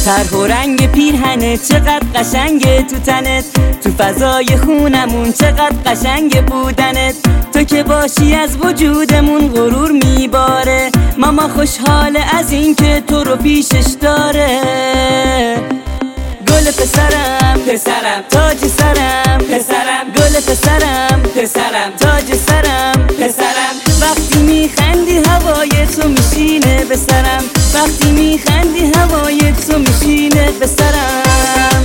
طرح و رنگ پیرهنت چقدر قشنگه تو تنت، تو فضای خونمون چقدر قشنگ بودنت. تو که باشی از وجودمون غرور میباره، ماما خوشحاله از این که تو رو پیشش داره. گل پسرم پسرم تاج سرم پسرم، گل پسرم پسرم تاج سرم پسرم. وقتی میخندی هوای تو میشینه به سرم، وقتی میخندی هوای تو میشینه به سرم.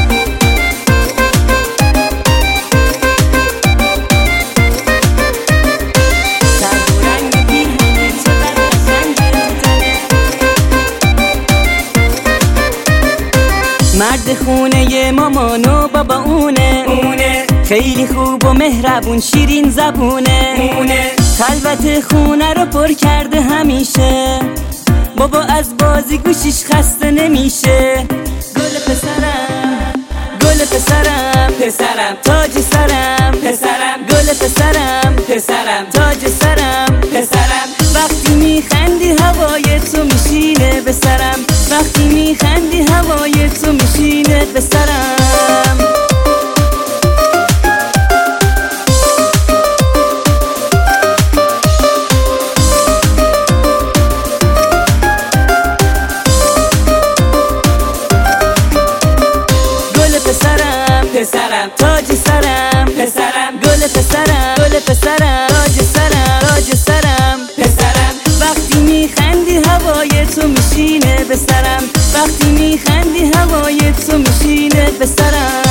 مرد خونه مامان و بابا اونه، خیلی خوب و مهربون شیرین زبونه. خلوت خونه رو پر کرده همیشه، بابا از بازی گوشیش خسته نمیشه. گل پسرم گل پسرم پسرم تاج سرم پسرم، گل پسرم پسرم تاج سرم پسرم. وقتی میخندی هوای تو میشینه به سرم، وقتی میخندی هوای تو میشینه به سرم. پسرم تاج سرم پسرم، گل پسرم گل پسرم تاج سرم تاج سرم پسرم. وقتی میخندی هوای تو میشینه به سرم، وقتی میخندی هوای تو میشینه به سرم.